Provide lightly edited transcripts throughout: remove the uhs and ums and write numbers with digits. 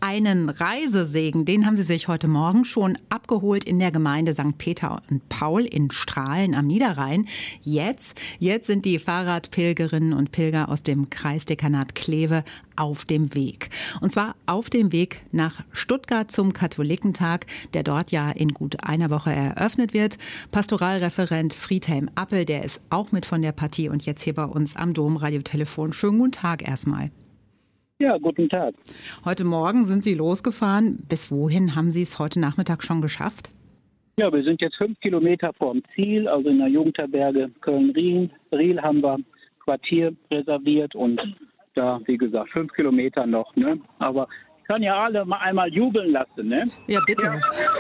Einen Reisesegen, den haben Sie sich heute Morgen schon abgeholt in der Gemeinde St. Peter und Paul in Strahlen am Niederrhein. Jetzt sind die Fahrradpilgerinnen und Pilger aus dem Kreisdekanat Kleve auf dem Weg. Und zwar auf dem Weg nach Stuttgart zum Katholikentag, der dort ja in gut einer Woche eröffnet wird. Pastoralreferent Friedhelm Appel, der ist auch mit von der Partie und jetzt hier bei uns am Domradiotelefon. Schönen guten Tag erstmal. Ja, guten Tag. Heute Morgen sind Sie losgefahren. Bis wohin haben Sie es heute Nachmittag schon geschafft? Ja, wir sind jetzt 5 Kilometer vorm Ziel, also in der Jugendherberge Köln-Riel. Riel haben wir Quartier reserviert und da, wie gesagt, 5 Kilometer noch. Ne? Aber ich kann ja alle mal einmal jubeln lassen. Ne? Ja, bitte.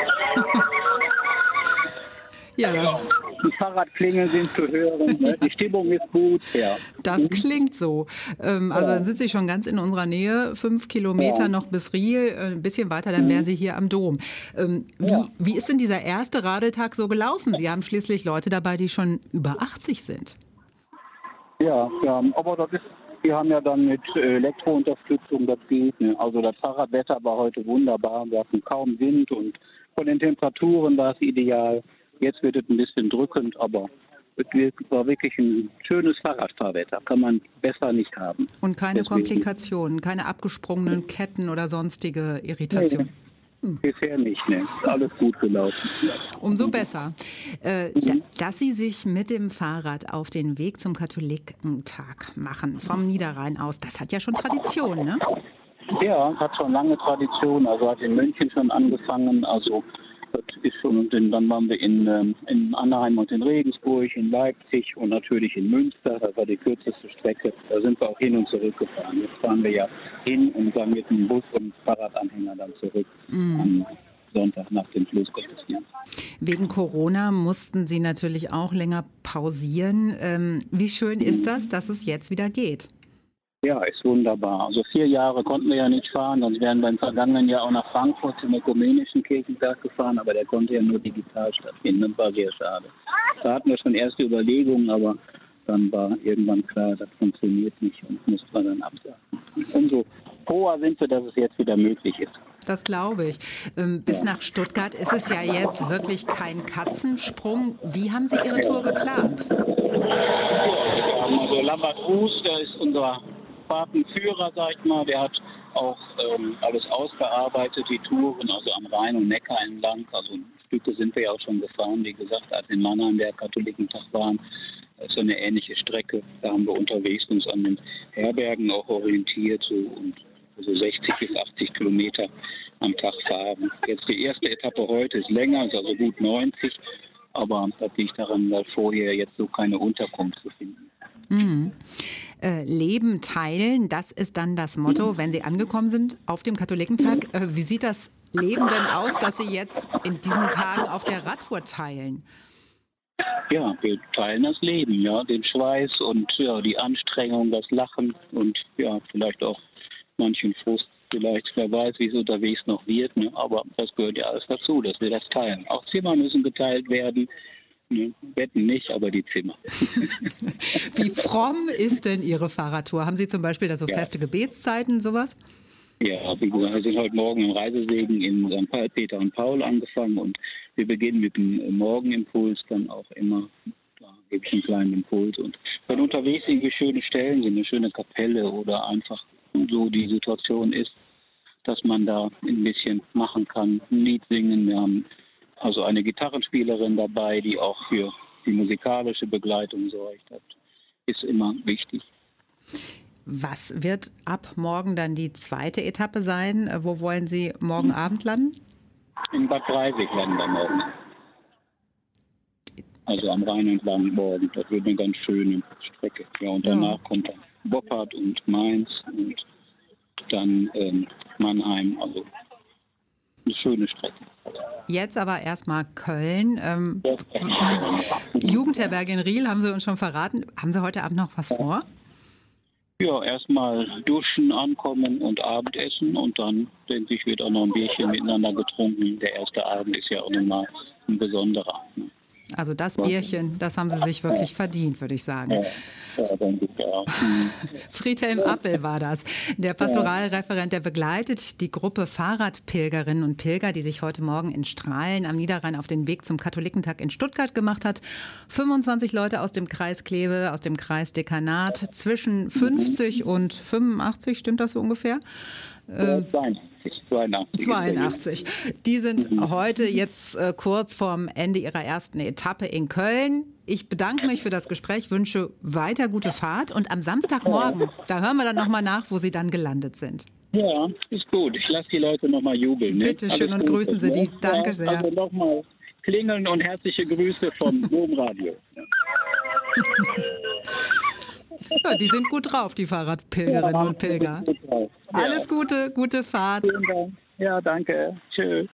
Ja, die Fahrradklingeln sind zu hören, ne? Die Stimmung ist gut. Ja. Das klingt so. Also dann sind Sie schon ganz in unserer Nähe, 5 Kilometer noch bis Riel, ein bisschen weiter, dann wären Sie hier am Dom. Wie ist denn dieser erste Radeltag so gelaufen? Sie haben schließlich Leute dabei, die schon über 80 sind. Ja, aber wir haben ja dann mit Elektrounterstützung, das geht. Ne? Also das Fahrradwetter war heute wunderbar, wir hatten kaum Wind und von den Temperaturen war es ideal. Jetzt wird es ein bisschen drückend, aber es war wirklich ein schönes Fahrradfahrwetter. Kann man besser nicht haben. Und keine Komplikationen, keine abgesprungenen Ketten oder sonstige Irritationen? Nee, bisher nicht, ne. Ist alles gut gelaufen. Umso besser. Dass Sie sich mit dem Fahrrad auf den Weg zum Katholikentag machen, vom Niederrhein aus, das hat ja schon Tradition, ne? Ja, hat schon lange Tradition. Also hat in München schon angefangen, also das ist schon, und dann waren wir in Annheim und in Regensburg, in Leipzig und natürlich in Münster. Das war die kürzeste Strecke. Da sind wir auch hin und zurück gefahren. Jetzt fahren wir ja hin und dann mit dem Bus und Fahrradanhänger dann zurück am Sonntag nach dem Schlussgottesdienst. Wegen Corona mussten Sie natürlich auch länger pausieren. Wie schön ist das, dass es jetzt wieder geht? Ja, ist wunderbar. Also 4 Jahre konnten wir ja nicht fahren, sonst wären wir im vergangenen Jahr auch nach Frankfurt zum Ökumenischen Kirchentag gefahren, aber der konnte ja nur digital stattfinden. Das war sehr schade. Da hatten wir schon erste Überlegungen, aber dann war irgendwann klar, das funktioniert nicht und mussten wir dann absagen. Umso froher sind wir, dass es jetzt wieder möglich ist. Das glaube ich. Bis nach Stuttgart ist es ja jetzt wirklich kein Katzensprung. Wie haben Sie Ihre Tour geplant? Wir haben also Lambert Ruß, der ist unser Fahrtenführer, sag ich mal, der hat auch alles ausgearbeitet, die Touren, also am Rhein und Neckar entlang. Also Stücke sind wir ja auch schon gefahren, wie gesagt, als in Mannheim der Katholikentag waren. Das ist so eine ähnliche Strecke. Da haben wir unterwegs uns an den Herbergen auch orientiert und so 60 bis 80 Kilometer am Tag fahren. Jetzt die erste Etappe heute ist länger, ist also gut 90, aber das liegt daran, weil vorher jetzt so keine Unterkunft zu finden ist. Leben teilen, das ist dann das Motto, wenn Sie angekommen sind auf dem Katholikentag. Wie sieht das Leben denn aus, das Sie jetzt in diesen Tagen auf der Radtour teilen? Ja, wir teilen das Leben, ja, den Schweiß und ja, die Anstrengung, das Lachen und ja, vielleicht auch manchen Frust. Vielleicht, wer weiß, wie es unterwegs noch wird, ne? Aber das gehört ja alles dazu, dass wir das teilen. Auch Zimmer müssen geteilt werden. Betten nicht, aber die Zimmer. Wie fromm ist denn Ihre Fahrradtour? Haben Sie zum Beispiel da so feste Gebetszeiten, sowas? Ja, wie gesagt, wir sind heute Morgen im Reisesegen in St. Peter und Paul angefangen und wir beginnen mit dem Morgenimpuls dann auch immer. Da gebe ich einen kleinen Impuls. Und wenn unterwegs irgendwie schöne Stellen sind, eine schöne Kapelle oder einfach so die Situation ist, dass man da ein bisschen machen kann, ein Lied singen. Wir haben also eine Gitarrenspielerin dabei, die auch für die musikalische Begleitung sorgt. Das ist immer wichtig. Was wird ab morgen dann die zweite Etappe sein? Wo wollen Sie morgen Abend landen? In Bad Breisig landen wir morgen. Also am Rhein entlang morgen. Das wird eine ganz schöne Strecke. Ja, und danach kommt dann Boppard und Mainz und dann Mannheim. Also eine schöne Strecke. Jetzt aber erstmal Köln. Jugendherberge in Riel haben Sie uns schon verraten. Haben Sie heute Abend noch was vor? Ja, erstmal duschen, ankommen und Abendessen und dann, denke ich, wird auch noch ein Bierchen miteinander getrunken. Der erste Abend ist ja auch nochmal ein besonderer. Also das Bierchen, das haben Sie sich wirklich verdient, würde ich sagen. Ja, denke ich auch. Friedhelm Appel war das, der Pastoralreferent, der begleitet die Gruppe Fahrradpilgerinnen und Pilger, die sich heute Morgen in Strahlen am Niederrhein auf den Weg zum Katholikentag in Stuttgart gemacht hat. 25 Leute aus dem Kreis Kleve, aus dem Kreisdekanat, zwischen 50 und 85, stimmt das so ungefähr? 82. Die sind heute jetzt kurz vorm Ende ihrer ersten Etappe in Köln. Ich bedanke mich für das Gespräch, wünsche weiter gute Fahrt und am Samstagmorgen, da hören wir dann nochmal nach, wo Sie dann gelandet sind. Ja, ist gut. Ich lasse die Leute nochmal jubeln. Ne? Bitte schön und grüßen Sie die. Danke sehr. Also nochmal klingeln und herzliche Grüße vom Domradio. Ja, die sind gut drauf, die Fahrradpilgerinnen und Pilger. Alles Gute, gute Fahrt. Vielen Dank. Ja, danke. Tschüss.